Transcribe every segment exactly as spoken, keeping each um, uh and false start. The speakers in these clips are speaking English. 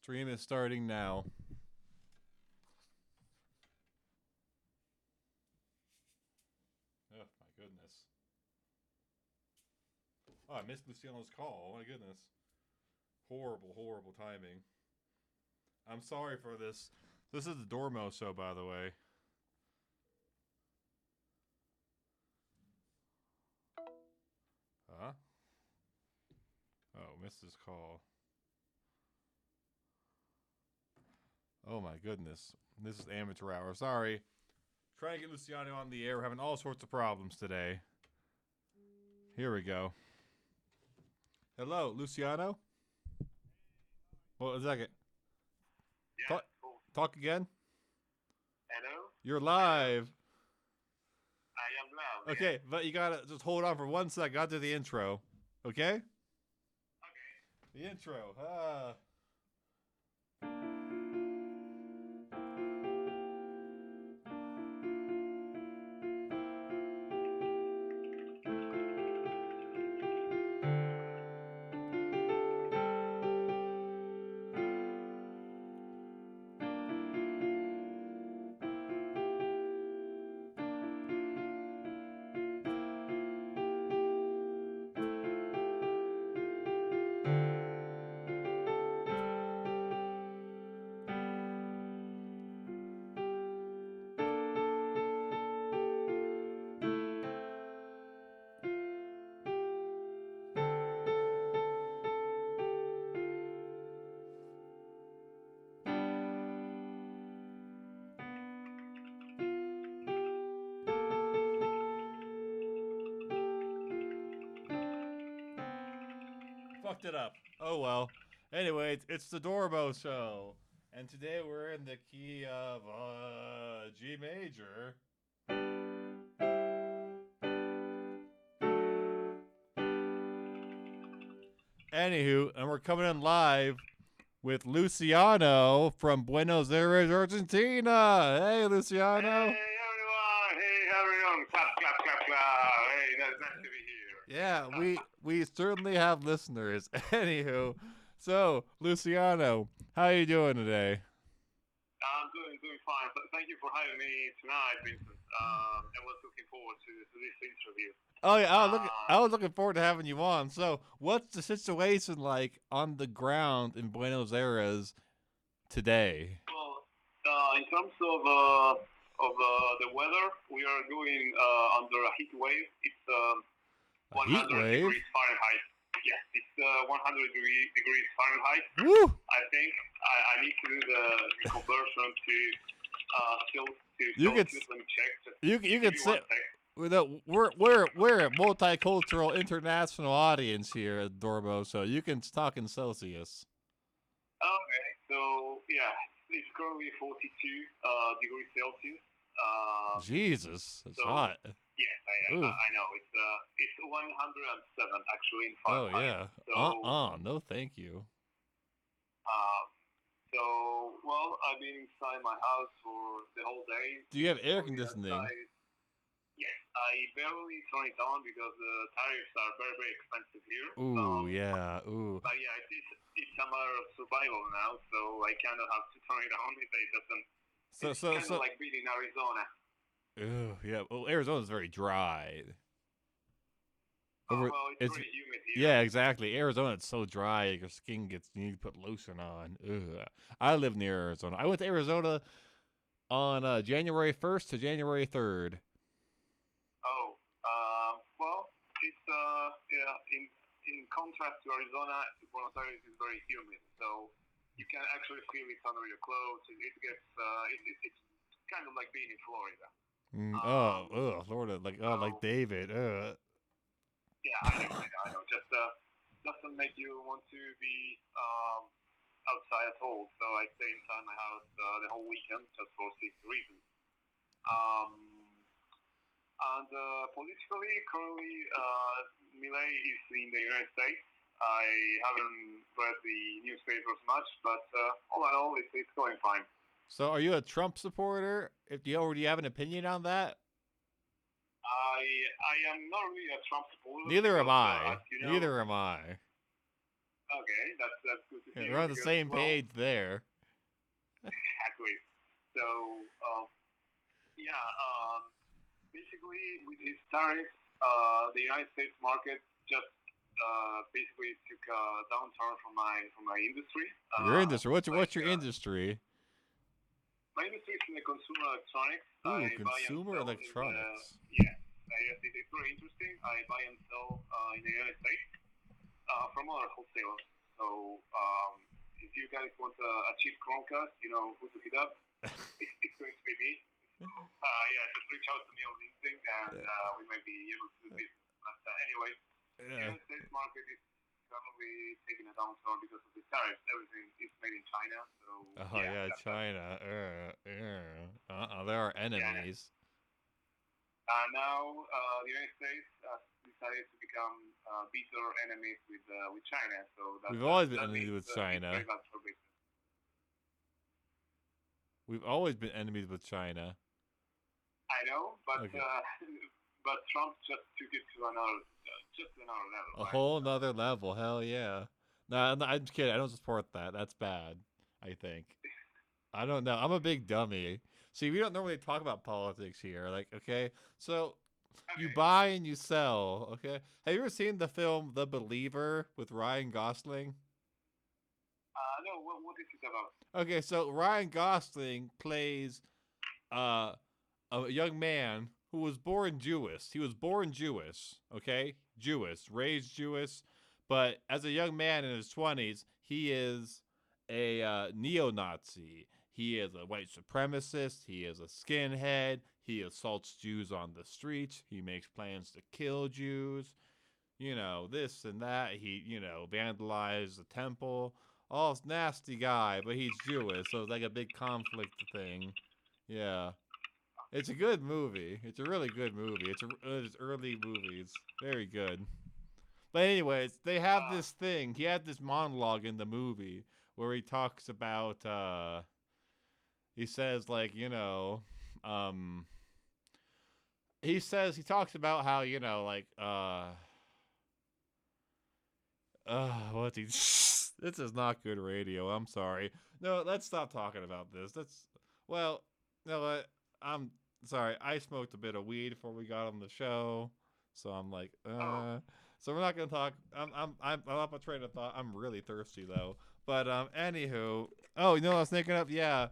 Stream is starting now. Oh, my goodness. Oh, I missed Luciano's call. Oh, my goodness. Horrible, horrible timing. I'm sorry for this. This is the Dormo show, by the way. Huh? Oh, missed his call. Oh my goodness. This is amateur hour. Sorry. Trying to get Luciano on the air. We're having all sorts of problems today. Here we go. Hello, Luciano? Well, a second. Yeah, talk, cool. talk again? Hello? You're live. I am loud. Okay, Yeah. but you gotta just hold on for one sec. Got to the intro. Okay? Okay. The intro. Ah. Fucked it up. Oh well. Anyway, it's, it's the Dormo show. And today we're in the key of uh, G major. Anywho, and we're coming in live with Luciano from Buenos Aires, Argentina. Hey, Luciano. Hey, everyone. Hey, everyone. Clap, clap, clap, clap. Hey, that's nice to be here. Yeah, we we certainly have listeners. Anywho, so Luciano, how are you doing today? I'm doing doing fine. Thank you for having me tonight, Vincent. Um, I was looking forward to, to this interview. Oh yeah, I was, looking, I was looking forward to having you on. So, what's the situation like on the ground in Buenos Aires today? Well, uh, in terms of uh, of uh, the weather, we are going uh, under a heat wave. It's um, A heat one hundred wave? degrees Fahrenheit. Yes, it's uh, one hundred degree, degrees Fahrenheit. Woo! I think I, I need to do the, the conversion to uh, still to You could Celsius. Let me check. Just You you give could me say one sec. we're we're we're a multicultural international audience here at Dormo, so you can talk in Celsius. Okay, so yeah, it's currently forty-two uh, degrees Celsius. Uh, Jesus, it's so, hot. yes, I, I, Ooh. I know it's uh, it's one hundred seven actually in Oh Fahrenheit. yeah. So, Uh uh no, thank you. um, so well, I've been inside my house for the whole day. Do you have air So, conditioning? outside- Yes, I barely turn it on because the tariffs are very, very expensive here. Ooh Um, yeah. Ooh. But yeah, it's, it's, it's a matter of survival now, so I kind of have to turn it on if it doesn't. So it's so kind so. of like being in Arizona. Ooh, yeah. Well, Arizona's very dry. Oh, Over- well, it's, it's- very humid here. Yeah, exactly. Arizona, it's so dry. Your skin gets. You need to put lotion on. Ugh. I live near Arizona. I went to Arizona on uh, January first to January third. Oh, um, well, it's uh, yeah. In in contrast to Arizona, Buenos Aires is very humid, so you can actually feel it under your clothes. It, it gets uh, it, it, it's kind of like being in Florida. Mm, Um, oh, ugh, Florida, like oh, like so- David. Ugh. Yeah, I know, I know, I know. Just uh, doesn't make you want to be um, outside at all. So I stay inside my house uh, the whole weekend just for safety reasons. Um, and uh, politically, currently, uh, Milei is in the United States. I haven't read the newspapers much, but uh, all in all, it's, it's going fine. So, are you a Trump supporter? If you already have an opinion on that, I I am not really a Trump supporter. neither am because, uh, I. as you know, Neither am I. Okay, that's that's good to Yeah, hear. we're on the Because, same well, page there. exactly. So, um, yeah, um, basically with these tariffs, uh, the United States market just uh, basically took a downturn from my from my industry. Your Uh, industry. What's your, like what's your uh, industry? my industry is in the consumer electronics. Ooh, I buy and consumer sell in the electronics. yeah. I- It, it's very interesting. I buy and sell uh, in the United States uh, from other wholesalers. So um, if you guys want a, a cheap Chromecast, you know who to hit up. It's, it's going to be me. Uh, yeah, just reach out to me on LinkedIn, and uh, we might be able to do this. But uh, anyway, the Yeah. United States market is currently taking a downturn because of the tariffs. Everything is made in China, so Oh yeah, yeah, that, that, China. Uh, uh, uh, they're our yeah. enemies. Uh, now uh, the United States uh, decided to become uh, bitter enemies with uh, with China, so that We've that, always been that enemies means with uh, it's China. very bad for business. We've always been enemies with China. I know, but Okay. uh, but Trump just took it to another uh, just another level. A Right? whole nother level. Hell yeah. No, I'm, I'm just kidding. I don't support that. That's bad. I think. I don't know. I'm a big dummy. See, we don't normally talk about politics here. Like, okay, so you Okay. buy and you sell. Okay, have you ever seen the film The Believer with Ryan Gosling? Uh, no, what, what is it about? Okay, so Ryan Gosling plays uh, a young man who was born Jewish. He was born Jewish, okay? Jewish, raised Jewish, but as a young man in his twenties, he is a uh, neo-Nazi. He is a white supremacist. He is a skinhead. He assaults Jews on the streets. He makes plans to kill Jews. You know, this and that. He, you know, vandalized the temple. Oh, it's nasty guy, but he's Jewish, so it's like a big conflict thing. Yeah. It's a good movie. It's a really good movie. It's a it's early movies. Very good. But anyways, they have Uh, this thing. He had this monologue in the movie where he talks about uh he says like, you know, um he says he talks about how, you know, like uh uh what's he this is not good radio. I'm sorry. No, let's stop talking about this. That's well, you know what? I'm sorry. I smoked a bit of weed before we got on the show, so I'm like, oh, uh. So we're not gonna talk. I'm I'm I'm I'm off my train of thought. I'm really thirsty though. But um, anywho, oh, you know what I was thinking of? Yeah,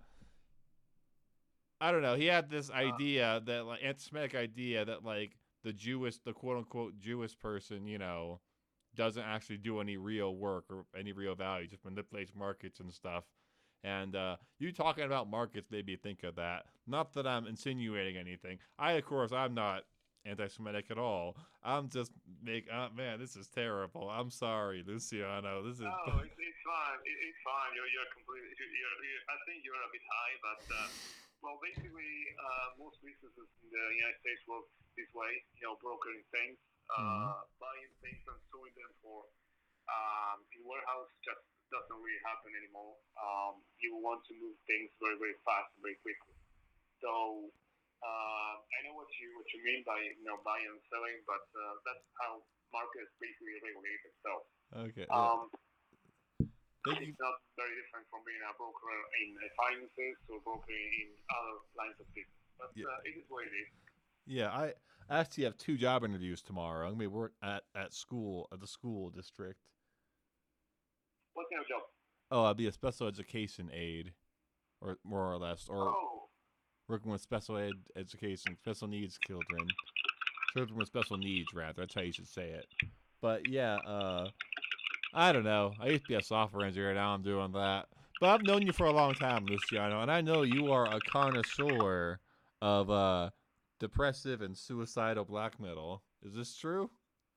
I don't know. He had this uh, idea that like anti-Semitic idea that like the Jewish, the quote unquote Jewish person, you know, doesn't actually do any real work or any real value, just manipulates markets and stuff. And uh, you talking about markets made me think of that. Not that I'm insinuating anything. I, of course, I'm not anti-Semitic at all. I'm just make. Uh, man, this is terrible. I'm sorry, Luciano. This is. no, it's, it's fine. It, it's fine. You're you're completely. You're, you're, I think you're a bit high, but uh, well, basically, uh, most businesses in the United States work this way. You know, brokering things, Mhm. uh, buying things and storing them for um, in warehouse just doesn't really happen anymore. Um, you want to move things very very fast, very quickly. So uh, I know what you what you mean by you know buying and selling, but uh, that's how markets basically regulate themselves. Okay. Yeah. Um, Thank you. it's not very different from being a broker in uh, finances or broker in other lines of business. But Yeah. uh, it is what it is. Yeah. I actually have two job interviews tomorrow. I'm gonna be work at at school at the school district. What's your job? Oh, I'll be a special education aide, or more or less, or Oh, working with special ed education, special needs children, children with special needs, rather. That's how you should say it. But yeah, uh, I don't know. I used to be a software engineer. Now I'm doing that. But I've known you for a long time, Luciano, and I know you are a connoisseur of uh, depressive and suicidal black metal. Is this true?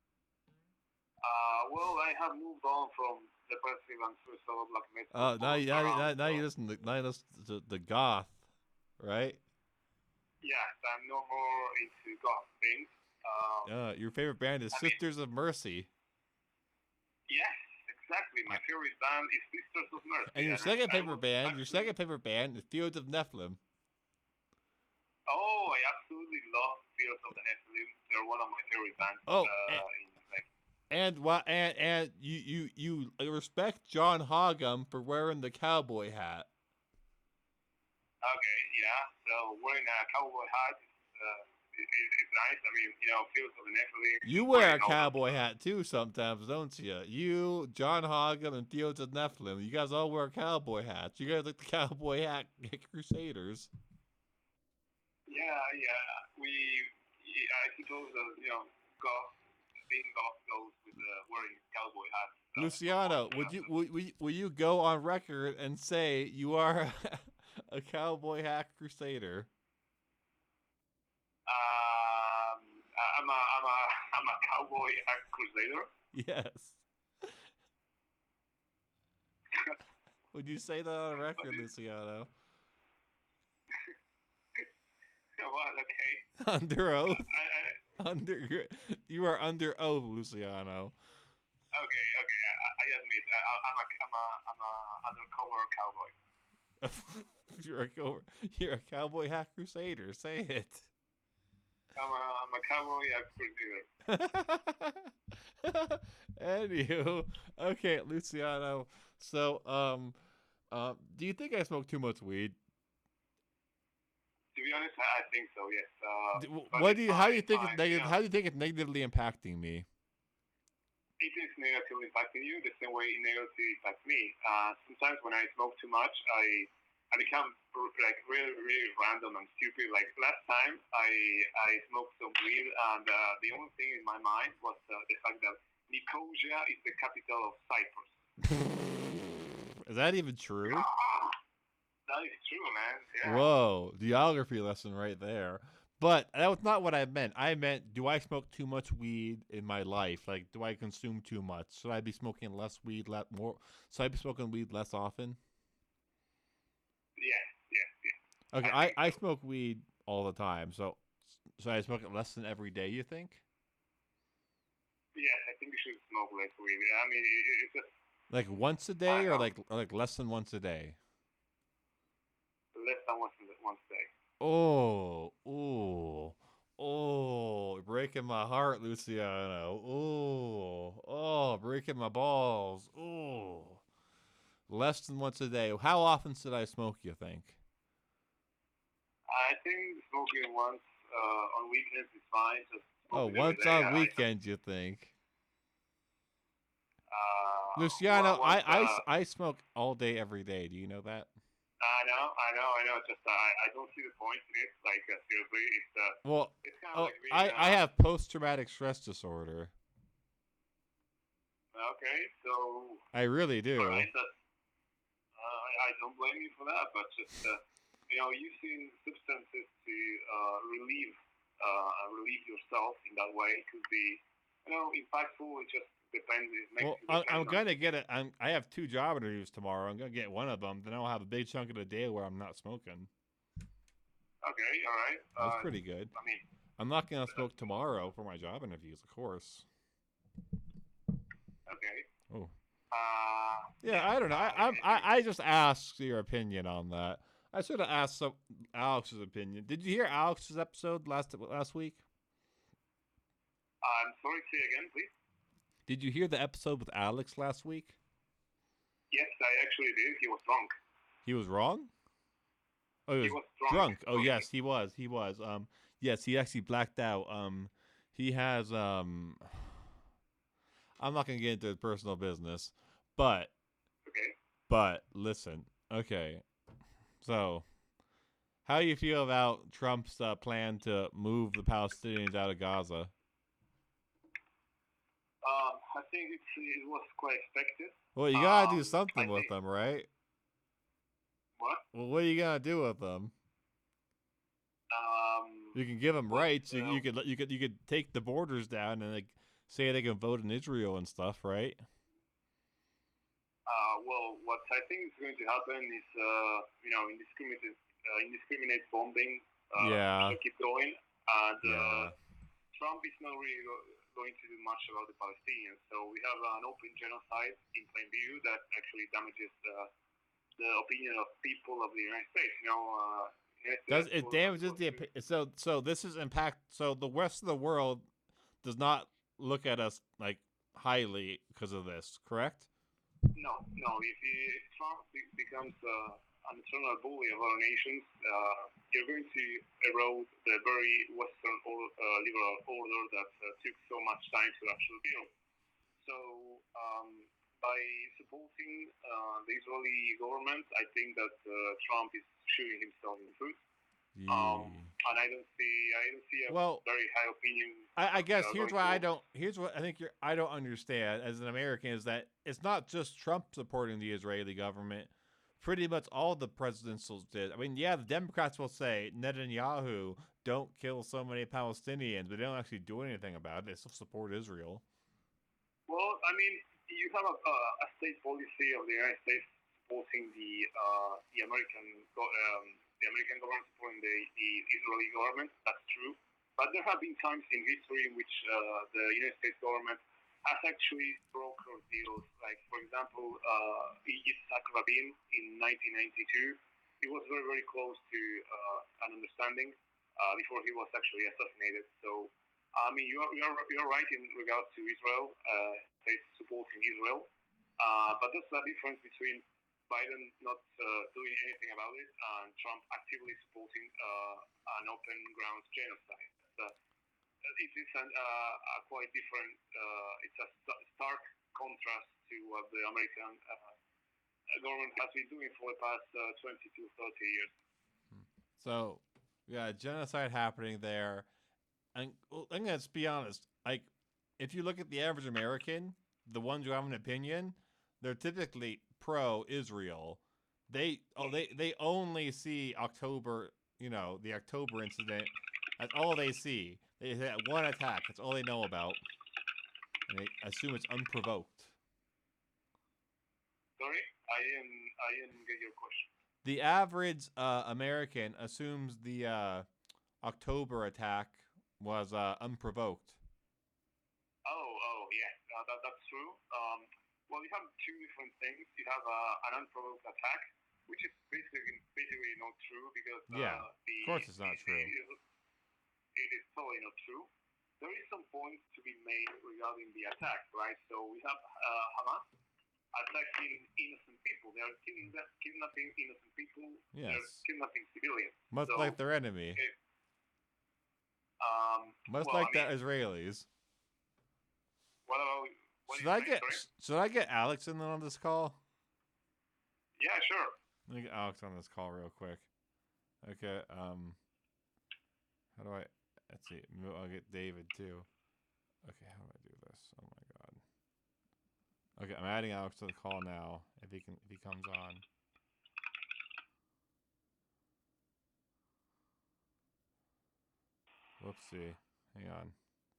uh, well, I have moved on from depressive and suicidal black metal Uh, now for you now, you- around. now, now you Uh, listen to now you listen to the goth, right? yes, I'm no more into goth things. Um, Uh, your favorite band is I mean, Sisters of Mercy. yes, exactly. My Uh, favorite band is Sisters of And Mercy, your and I, second I favorite was band, your actually second favorite band is Fields of Nephilim. oh, I absolutely love Fields of the Nephilim. They're one of my favorite bands. Oh, and, Uh, in like and what? And and you you you respect John Hogum for wearing the cowboy hat. Okay, yeah. So wearing a cowboy hat is, uh, is, is nice. I mean, you know, feels of the Nephilim. You wear a cowboy hat too sometimes, don't you? You, John Hogum, and Theo the Nephilim. You guys all wear cowboy hats. You guys like the cowboy hat crusaders. Yeah, yeah. We, I suppose, uh, you know, goth, being goth goes with uh, wearing cowboy hats. So, Luciano, yeah, would you so- would, would will you go on record and say you are a cowboy hat crusader? Um, I'm a, I'm a, I'm a cowboy hat crusader. Yes. Would you say that on record, Luciano? Well, okay. Under oath. I, I, Under you are under oath, Luciano. okay, okay. I, I admit, I, I'm a, I'm a, I'm a undercover cowboy. you're a co- you're a cowboy hat crusader. Say it. I'm a, I'm a cowboy hat crusader. Anywho, okay, Luciano. So, um, uh, do you think I smoke too much weed? To be honest, I I think so. Yes. Uh, D- w- but What it's do you? How do you fine, think fine, it's negative? you know. How do you think it's negatively impacting me? It is negatively impacting you the same way it negatively impacts me. Uh, sometimes when I smoke too much, I I become r- like really really random and stupid. Like last time, I I smoked some weed, and uh, the only thing in my mind was uh, the fact that Nicosia is the capital of Cyprus. Is that even true? Ah, that is true, man. Yeah. Whoa, geography lesson right there. But that was not what I meant. I meant, do I smoke too much weed in my life? Like, do I consume too much? Should I be smoking less weed, le- more? Should I be smoking weed less often? Yes, yes, yes. Okay, I I, think I so. smoke weed all the time. So, should I smoke it less than every day? You think? Yes, I think you should smoke less weed. I mean, it, it- it's just Like once a day, I or know. like or like less than once a day? less than once a once a day. Oh, oh, oh, breaking my heart, Luciano. Oh, oh, breaking my balls. Oh, less than once a day. How often should I smoke, you think? I think smoking once uh, on weekends is fine. Just Oh, smoking every once day. on I, I, weekends, you think? uh, Luciano, well, I, once, I, uh, I smoke all day, every day. Do you know that? I know, I know, I know. Just uh, I, I don't see the point in it. Like uh, seriously, it's uh, Well, it's kind of oh, like being, I, uh, I have post-traumatic stress disorder. Okay, so I really do. alright, that's, uh, I, I don't blame you for that, but just uh, you know, using substances to uh, relieve uh, relieve yourself in that way could be, you know, impactful. It just depends. It makes Well, it I, depend I'm on- gonna get it. I'm. I have two job interviews tomorrow. I'm gonna get one of them. Then I'll have a big chunk of the day where I'm not smoking. Okay, all right. That's Uh, pretty good. I mean, I'm not gonna smoke tomorrow for my job interviews, of course. okay. Oh. Uh, Yeah, I don't know. I I'm, I I just asked your opinion on that. I should have asked some Alex's opinion. Did you hear Alex's episode last last week? I'm sorry. Say again, please. Did you hear the episode with Alex last week? Yes, I actually did. He was drunk. He was wrong. Oh, he He was, was drunk. drunk. Oh, yes, he was. He was. Um, yes, he actually blacked out. Um, he has. Um, I'm not gonna get into personal business, but Okay. but listen. Okay, so how do you feel about Trump's uh, plan to move the Palestinians out of Gaza? Um, I think it's, it was quite expected. Well, you gotta Um, do something I with think- them, right? What? Well, what are you gonna do with them? Um, You can give them Well, rights. You, uh, you could you could you could take the borders down and like say they can vote in Israel and stuff, right? uh, well, what I think is going to happen is, uh, you know, indiscriminate, uh, indiscriminate bombing. Uh, Yeah. will keep going, and uh, Yeah. Trump is not really go- going to do much about the Palestinians. So we have an open genocide in plain view that actually damages uh, the opinion of people of the United States. You know, uh, United Does States it will- damages will the do- opi- so so this is impact so the rest of the world does not look at us like highly because of this, correct? No, no. If, he, if Trump be- becomes uh, an eternal bully of our nations, uh, you're going to erode the very Western or, uh, liberal order that uh, took so much time to actually build. So, um, by supporting uh, the Israeli government, I think that uh, Trump is shooting himself in the foot. Um, Yeah. and I don't see, I don't see a Well, very high opinion. I, I guess uh, here's going why I forward. don't. Here's what I think you're. I don't understand as an American is that it's not just Trump supporting the Israeli government. Pretty much all the presidentials did. I mean, yeah, the Democrats will say Netanyahu don't kill so many Palestinians, but they don't actually do anything about it. They still support Israel. Well, I mean, you have a, a, a state policy of the United States supporting the uh, the American go- um, the American government supporting the, the Israeli government. That's true. But there have been times in history in which uh, the United States government has actually brokered deals. Like, for example, uh, Yitzhak Rabin in nineteen ninety-two. He was very, very close to uh, an understanding uh, before he was actually assassinated. So, I mean, you're, you're, you're right in regards to Israel, uh, states supporting Israel. Uh, but there's a difference between Biden not uh, doing anything about it and Trump actively supporting uh, an open ground genocide. Uh, it is an, uh, a quite different, uh, it's a st- stark contrast to what the American uh, government has been doing for the past uh, twenty to thirty years. So, yeah, genocide happening there. And well, I'm gonna be honest. Like, if you look at the average American, the ones who have an opinion, they're typically pro-Israel. They oh they they only see October. You know, the October incident. That's all they see. They had one attack. That's all they know about, and they assume it's unprovoked. Sorry, I didn't, I didn't get your question. The average uh, American assumes the uh, October attack was uh, unprovoked. Oh, oh, yeah, uh, that, that's true. Um, well, you have two different things. You have uh, an unprovoked attack, which is basically basically not true because Yeah, uh, the, of course it's not the, true. the it is totally not true. There is some points to be made regarding the attack, right? So we have uh, Hamas attacking innocent people. They are killing, kidnapping innocent people. They're Yes, kidnapping civilians. much So, like their enemy, it, um, much well, like I mean, the Israelis. what about what Should do you I say? get Sorry. Should I get Alex in on this call? Yeah, sure. Let me get Alex on this call real quick. Okay. Um. How do I? Let's see. Maybe I'll get David too. Okay. How do I do this? Oh my god. Okay, I'm adding Alex to the call now. If he can, if he comes on. Whoopsie. Hang on.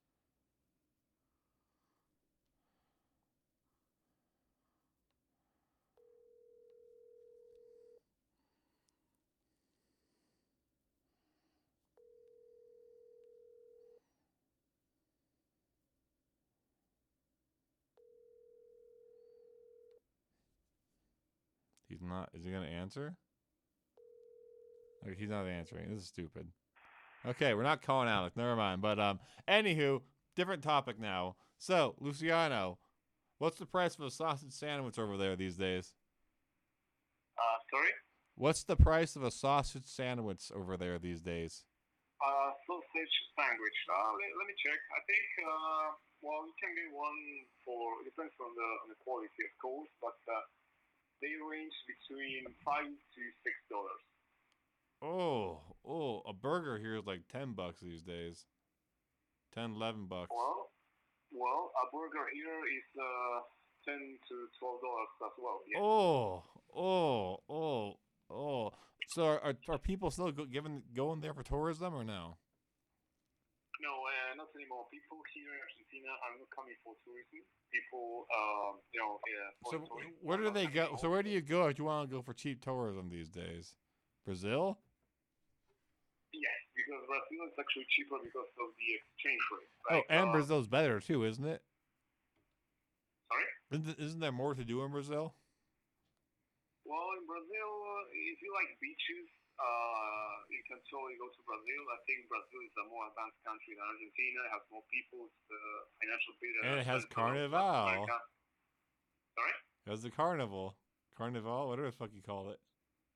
He's not. Is he gonna answer? Okay, he's not answering. This is stupid. Okay, we're not calling Alex. Never mind. But um, anywho, different topic now. So, Luciano, what's the price of a sausage sandwich over there these days? Uh, sorry. What's the price of a sausage sandwich over there these days? Uh, sausage sandwich. Uh, let, let me check. I think. Uh, well, you can get one for. It depends on the on the quality, of course, but uh, they range between five to six dollars. Oh, oh, a burger here is like ten bucks these days. ten, eleven bucks. Well, well, a burger here is uh, ten to twelve dollars as well. Yeah. Oh, oh, oh, oh. So are, are, are people still go, giving, going there for tourism or no? No, uh, not anymore. People here in Argentina are not coming for tourism. People, um, you know, uh, So tourism where are do not they coming go? So where do also. you go if you want to go for cheap tourism these days? Brazil? Yes, because Brazil is actually cheaper because of the exchange rate. Oh, Like, and uh, Brazil's better too, isn't it? sorry? Isn't, isn't there more to do in Brazil? Well, in Brazil, uh, if you like beaches, uh, you can totally go to Brazil. I think Brazil is a more advanced country than Argentina. It has more people. It's the financial bit. And it has South America. Carnival. Sorry? It has the carnival. Carnival, whatever the fuck you call it.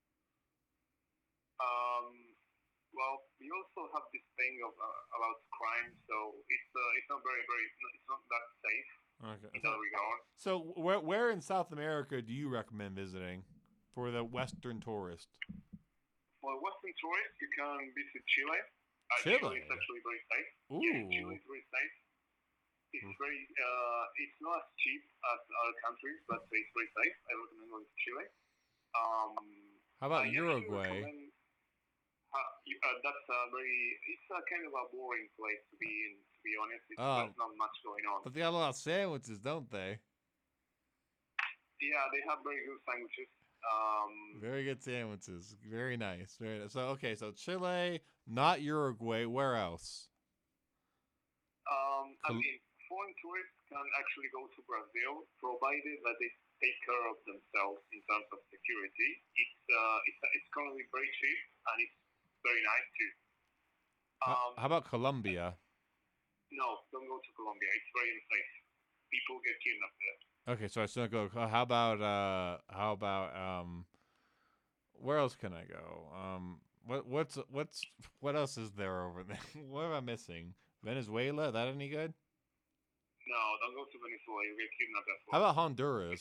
Um, well, we also have this thing of uh, about crime, so it's uh, it's not very very it's not that safe Okay. in that regard. So where where in South America do you recommend visiting for the Western tourist? For Western tourists, you can visit Chile. Uh, Chile? Chile is actually very safe. Ooh. Yeah, Chile is very safe. It's very uh, it's not as cheap as other countries, but it's very safe. I recommend going to Chile. Um, How about I usually Uruguay? recommend- Uh, you- uh, that's a very, it's a kind of a boring place to be in, to be honest. It's, Oh. There's not much going on. But they got a lot of sandwiches, don't they? Yeah, they have very good sandwiches. Um, Very good sandwiches. Very nice. Very nice. So okay, so Chile, not Uruguay. Where else? um, I Col- mean, foreign tourists can actually go to Brazil, provided that they take care of themselves in terms of security. It's, uh, it's, it's currently very cheap, and it's very nice too. How, Um, how about Colombia? no, don't go to Colombia. It's very unsafe. People get kidnapped there. Okay, so I still go. How about uh? How about um? Where else can I go? Um, what what's what's what else is there over there? What am I missing? Venezuela? Is that any good? No, don't go to Venezuela. You get kidnapped as well. How about Honduras?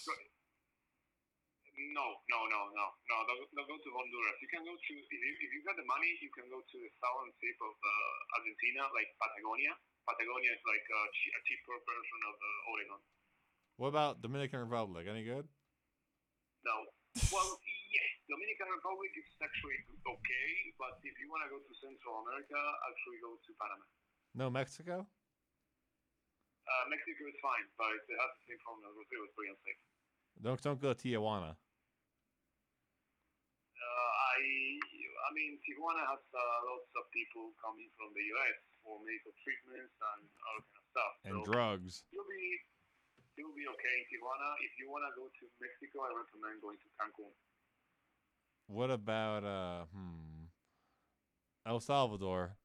No, no, no, no, no. Don't, don't go to Honduras. You can go to if you if you got the money, you can go to the southern tip of uh, Argentina, like Patagonia. Patagonia is like a, che- a cheaper version of uh, Oregon. What about Dominican Republic? Any good? No. Well, yes, Dominican Republic is actually okay, but if you want to go to Central America, actually go to Panama. No Mexico? Uh, Mexico is fine, but it has the same problem as Brazil. It's very unsafe. Don't don't go to Tijuana. Uh, I I mean, Tijuana has uh, lots of people coming from the U S for medical treatments and all kind of stuff. And so drugs. you'll be you'll be okay in Tijuana. If you want to go to Mexico, I recommend going to Cancun. What about uh hmm El Salvador?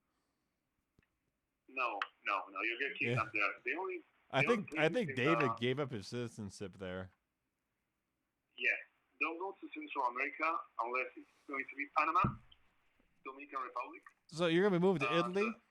No, no, no. You get kidnapped there. The only I The think only I place think is, David uh, gave up his citizenship there. yeah, don't go to Central America unless it's going to be Panama, Dominican Republic. So you're gonna be moving to Uh, Italy? the-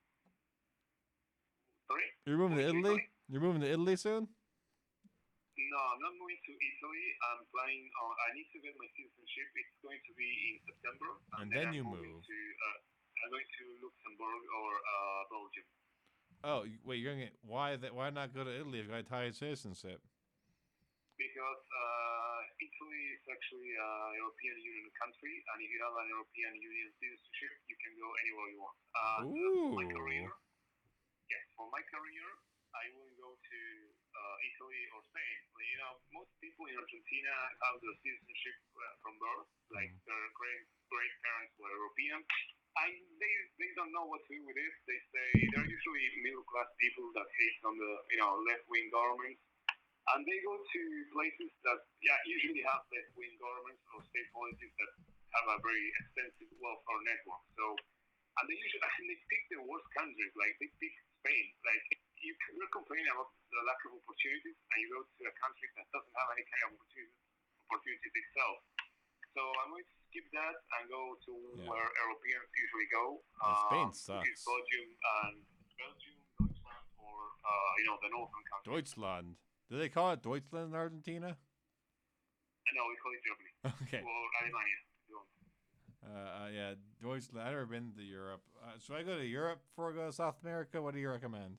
Sorry. You're moving to Going to Italy? Italy? You're moving to Italy soon? No, I'm not moving to Italy. I'm planning on. I need to get my citizenship. It's going to be in September, And then I'm you moving move. To, uh, I'm going to Luxembourg or uh, Belgium Oh, you- wait, you're gonna get, why that why not go to Italy if you got Italian citizenship? because uh, Italy is actually a European Union country, and if you have an European Union citizenship, you can go anywhere you want. Uh, for my career, Ooh. yes, for my career, I will go to uh, Italy or Spain. Well, you know, most people in Argentina have their citizenship uh, from birth, like Mhm. their great great parents were European. I they they don't know what to do with it. They say they're usually middle class people that hate on the you know left wing governments, and they go to places that yeah usually have left wing governments or state policies that have a very extensive welfare network. So and they usually and they pick the worst countries, like they pick Spain. Like you, you're complaining about the lack of opportunities, and you go to a country that doesn't have any kind of opportunities, opportunities itself. So I'm going to skip that and go to Yeah. where Europeans usually go. Yeah, Spain um, which is sucks. Belgium and Belgium, Deutschland, or uh, you know the northern countries. Deutschland. Do they call it Deutschland in Argentina? No, we call it Germany Okay. or Alemania. if you want. Uh, uh, yeah, Deutschland. I've never been to Europe. Uh, should I go to Europe before I go to South America? What do you recommend?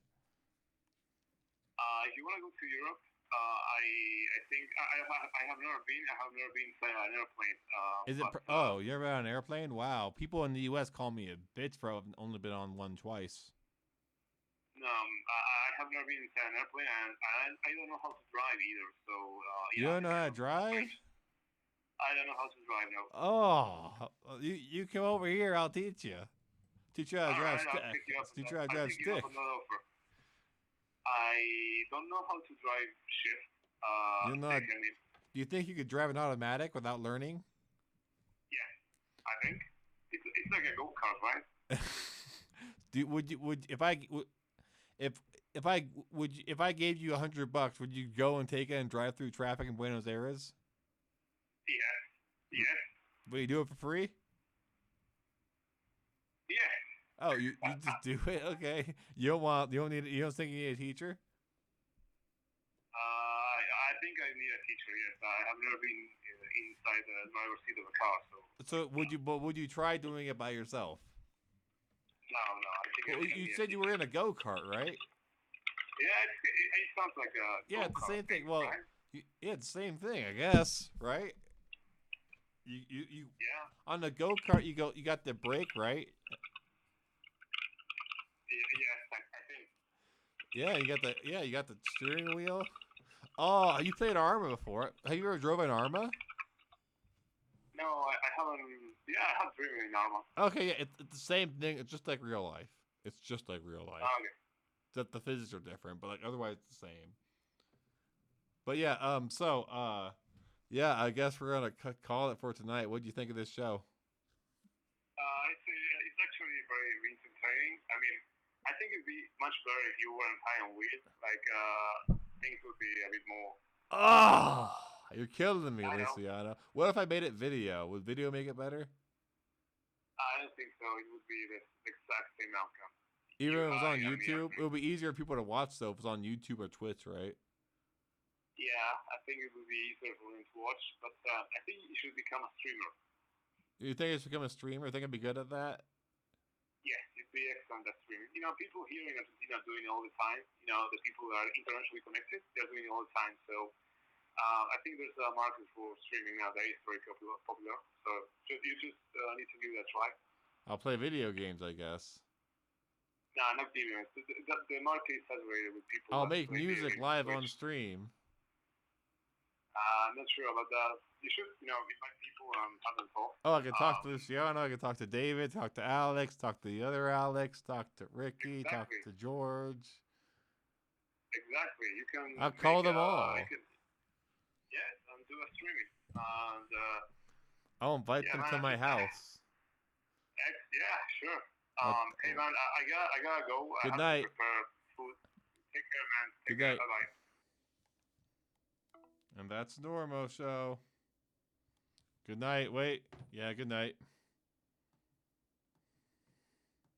Uh, if you want to go to Europe, uh, I I think I, I have I have never been. I have never been inside an airplane. Uh, Is it? but, Pr- uh, oh, you ever on an airplane? Wow. People in the U S call me a bitch for having only been on one twice. Um, I, I have never been inside an airplane, and, and I don't know how to drive either. So uh, You yeah, don't know how to drive? I don't know how to drive now. Oh, you you come over here. I'll teach you. Teach you how to All drive. right, I'll sti- pick you up on teach that. you how to I'll drive pick you up stick. on that offer. I don't know how to drive shift. Uh, You're not- second, it- Do you think you could drive an automatic without learning? I think. it's it's like a go kart, right? Do would you would if I would- if if I would you- if I gave you a hundred bucks, would you go and take it and drive through traffic in Buenos Aires? Yes, yes, Would you do it for free? yes. Oh, you, you just do it? Okay. You don't want you don't need you don't think you need a teacher? Uh, I think I need a teacher. Yes, I have never been uh, inside the driver's seat of a car, so So would you but would you try doing it by yourself? no, no. I think Well, I can you need a said you teacher. were in a go kart, right? Yeah, it's, it, it sounds like a Yeah, it's the go-kart same thing. Well, right? you, yeah, it's the same thing, I guess, right? You you, you Yeah, on the go kart you go you got the brake, right? yeah, yes, I, I think. Yeah, you got the yeah, you got the steering wheel. Oh, you played Arma before. Have you ever drove an Arma? No, I, I haven't. Yeah, I have driven in Arma. Okay, yeah, it's, it's the same thing. It's just like real life. It's just like real life. Oh, okay. That the physics are different, but like otherwise it's the same. But yeah, um, so uh, yeah, I guess we're gonna c- call it for tonight. What do you think of this show? Uh, it's, uh, it's actually very entertaining. I mean, I think it'd be much better if you weren't high on weed. Like, uh, things would be a bit more. Oh, you're killing me, I know. Luciano. What if I made it video? Would video make it better? I don't think so. It would be the exact same outcome. Even if it was Uh, on I mean, YouTube, I it would be easier for people to watch though if it was on YouTube or Twitch, right? Yeah, I think it would be easier for him to watch, but uh, I think he should become a streamer. You think I should become a streamer? Think I'd be good at that? Yes, he'd be excellent at streaming. You know, people here in Argentina are doing it all the time. You know, the people that are internationally connected, they're doing it all the time. So uh, I think there's a market for streaming nowadays, very popular. popular. So just, you just uh, need to give it a try. I'll play video games, I guess. No, not video games. The, the, the market is saturated with people. I'll that make play video music games live on on Twitch. stream. Uh, I'm not sure about that. You should, you know, invite people and have them talk. Oh, I can talk to Um, Luciano. I can talk to David. Talk to Alex. Talk to the other Alex. Talk to Ricky. Talk Exactly. to George. Exactly. You can. I'll call make, them uh, all. You can, yes, and do a streaming. And uh, I'll invite Yeah, them to man. my house. ex- yeah, sure. Uh, Um, hey man, I, I got, I gotta go. I Good have night. to prepare food. Take care, man. Take Good care. night. Bye bye. And that's Normo Show. Good night. Wait. Yeah, good night.